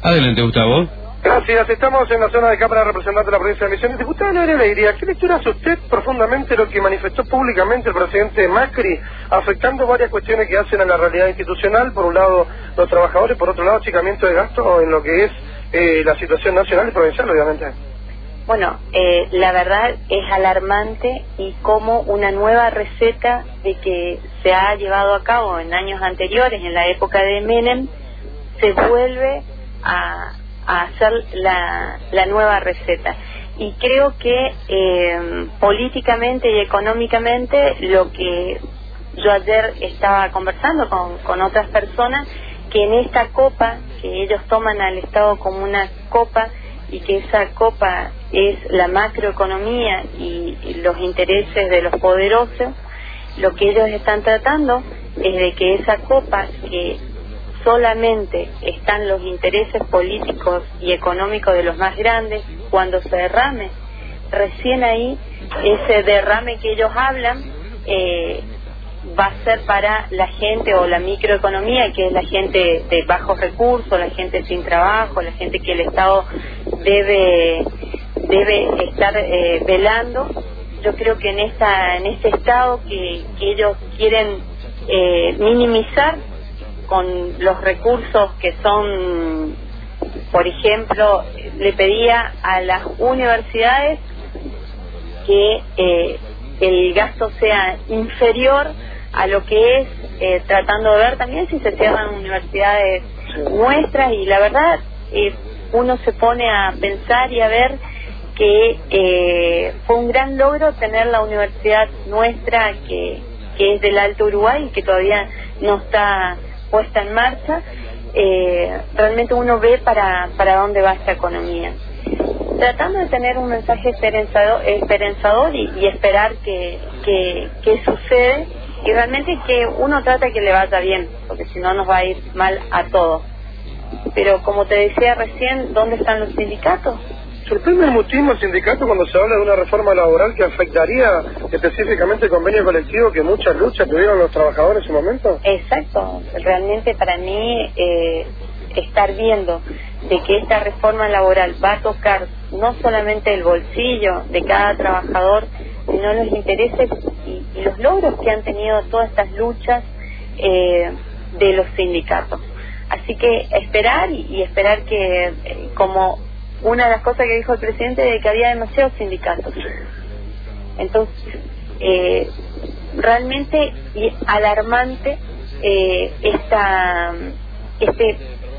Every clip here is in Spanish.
Adelante, Gustavo. Gracias, estamos en la zona de Cámara representante de la provincia de Misiones. Diputada Noelia Alegría, ¿qué lectura hace usted profundamente lo que manifestó públicamente el presidente Macri, afectando varias cuestiones que hacen a la realidad institucional? Por un lado, los trabajadores, por otro lado, achicamiento de gasto en lo que es la situación nacional y provincial, obviamente. Bueno, la verdad es alarmante y como una nueva receta de que se ha llevado a cabo en años anteriores, en la época de Menem, se vuelve a hacer la nueva receta. Y creo que políticamente y económicamente, lo que yo ayer estaba conversando con otras personas, que en esta copa, que ellos toman al Estado como una copa, y que esa copa es la macroeconomía y los intereses de los poderosos, lo que ellos están tratando es de que esa copa, que solamente están los intereses políticos y económicos de los más grandes, cuando se derrame, recién ahí ese derrame que ellos hablan va a ser para la gente o la microeconomía, que es la gente de bajos recursos, la gente sin trabajo, la gente que el Estado debe estar velando. Yo creo que en este Estado que ellos quieren minimizar con los recursos que son, por ejemplo, le pedía a las universidades que el gasto sea inferior a lo que es, tratando de ver también si se cierran universidades nuestras, y la verdad uno se pone a pensar y a ver que fue un gran logro tener la universidad nuestra que es del Alto Uruguay y que todavía no está puesta en marcha. Realmente uno ve para dónde va esta economía, tratando de tener un mensaje esperanzador y esperar que sucede, y realmente que uno trata que le vaya bien, porque si no nos va a ir mal a todos. Pero como te decía recién, ¿dónde están los sindicatos? ¿Sorprende muchísimo el sindicato cuando se habla de una reforma laboral que afectaría específicamente el convenio colectivo que muchas luchas tuvieron los trabajadores en su momento? Exacto, realmente para mí estar viendo de que esta reforma laboral va a tocar no solamente el bolsillo de cada trabajador, sino los intereses y los logros que han tenido todas estas luchas de los sindicatos. Así que esperar y esperar que, como una de las cosas que dijo el presidente, de que había demasiados sindicatos. Entonces, realmente alarmante este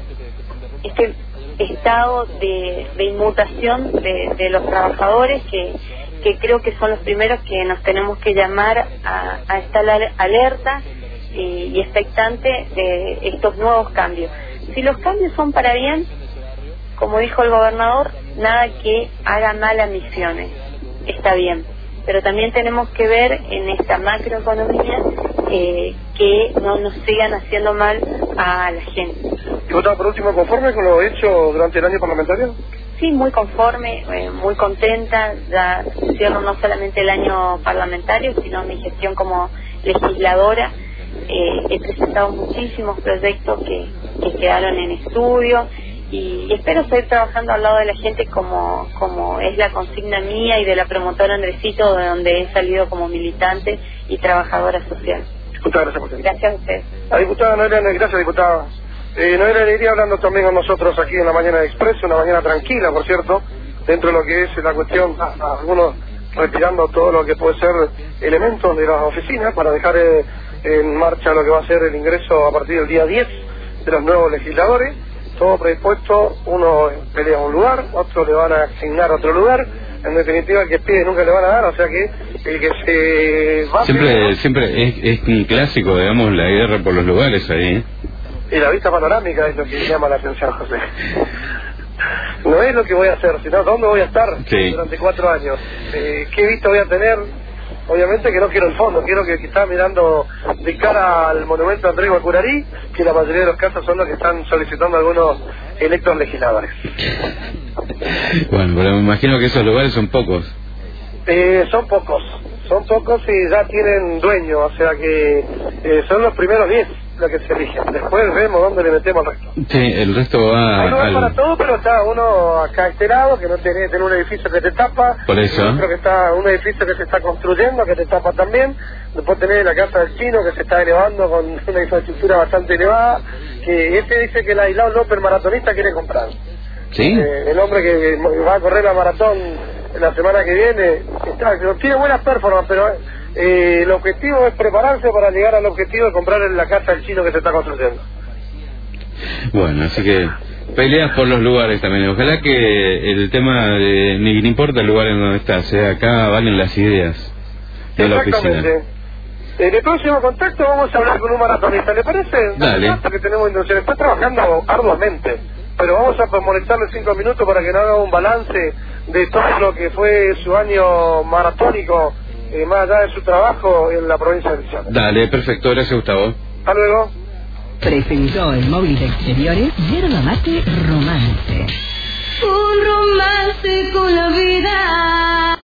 estado de inmutación de los trabajadores, que creo que son los primeros que nos tenemos que llamar a estar alerta y expectante de estos nuevos cambios. Si los cambios son para bien, como dijo el gobernador, nada que haga mal a Misiones, está bien, pero también tenemos que ver en esta macroeconomía que no nos sigan haciendo mal a la gente. ¿Diputada, por último, conforme con lo hecho durante el año parlamentario? Sí, muy conforme, muy contenta. Ya cierro no solamente el año parlamentario, sino mi gestión como legisladora. He presentado muchísimos proyectos que quedaron en estudio, y espero seguir trabajando al lado de la gente como es la consigna mía y de la promotora Andresito, de donde he salido como militante y trabajadora social. Diputada, gracias por usted. Gracias a usted. La diputada Noelia, gracias, diputada. Noelia Alegría hablando también con nosotros aquí en la mañana de Expreso, una mañana tranquila, por cierto, dentro de lo que es la cuestión, algunos retirando todo lo que puede ser elementos de las oficinas para dejar en marcha lo que va a ser el ingreso a partir del día 10 de los nuevos legisladores. Todo predispuesto, uno pelea un lugar, otro le van a asignar otro lugar, en definitiva el que pide nunca le van a dar, o sea que el que se va siempre es un clásico, digamos, la guerra por los lugares ahí, ¿eh? Y la vista panorámica es lo que llama la atención, José. No es lo que voy a hacer, sino dónde voy a estar durante 4 años, qué vista voy a tener. Obviamente que no quiero el fondo, quiero que está mirando de cara al monumento a Andrés Guacurarí, que la mayoría de los casos son los que están solicitando algunos electos legisladores. Bueno, pero me imagino que esos lugares son pocos. Son pocos y ya tienen dueño, o sea que son los primeros 10. lo que se elige. Después vemos dónde le metemos el resto. Sí, el resto va Hay lugar al... para todo, pero está uno acá a este lado, que no tiene un edificio que te tapa. Por eso. Otro que está un edificio que se está construyendo, que te tapa también. Después tenés la casa del chino, que se está elevando con una infraestructura bastante elevada. Que este dice que el Aislao López, maratonista, quiere comprar. ¿Sí? El hombre que va a correr la maratón la semana que viene, tiene buenas performances, pero el objetivo es prepararse para llegar al objetivo de comprar la casa del chino que se está construyendo. Bueno, así que peleas por los lugares también. Ojalá que el tema de ni importa el lugar en donde estás, acá valen las ideas de la oficina. Exactamente. En el próximo contacto vamos a hablar con un maratonista, ¿le parece? Dale. Que tenemos intención. Está trabajando arduamente, pero vamos a molestarle 5 minutos para que nos haga un balance de todo lo que fue su año maratónico, más allá de su trabajo en la provincia de Misiones. Dale, perfecto, gracias Gustavo. Hasta luego. Presentó el móvil de exteriores Yerba Mate Romance. Un romance con la